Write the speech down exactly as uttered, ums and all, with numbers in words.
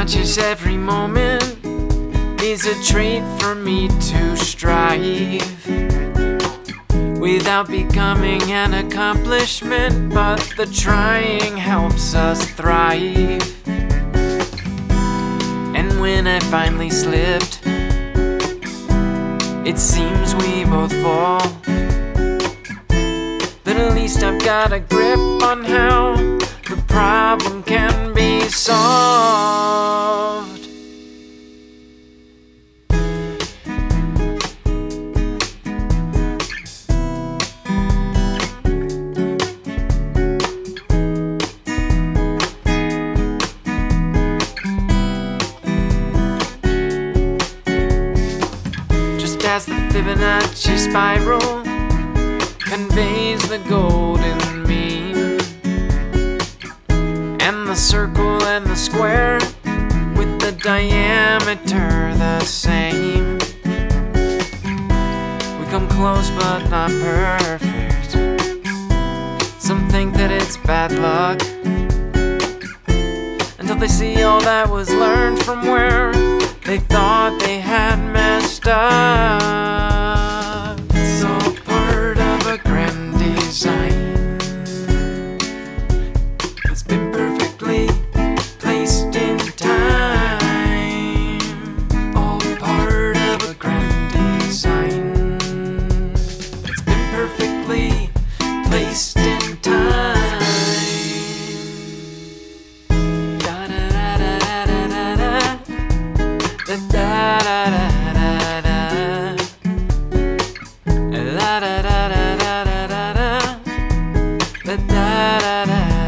conscious every moment is a trait for me to strive, without becoming an accomplishment, but the trying helps us thrive. And when I finally slipped, it seems we both fall, but at least I've got a grip on how the problem can be solved. Just as the Fibonacci spiral conveys the golden mean, and the circle and the square with the diameter the same. We come close but not perfect. Some think that it's bad luck, until they see all that was learned from where they thought they had messed up. It's all part of a grand design. It's been perfectly placed in time. All part of a grand design. It's been perfectly placed in time. Da da da da da da da da da da da. Da da da da da da da da da da da.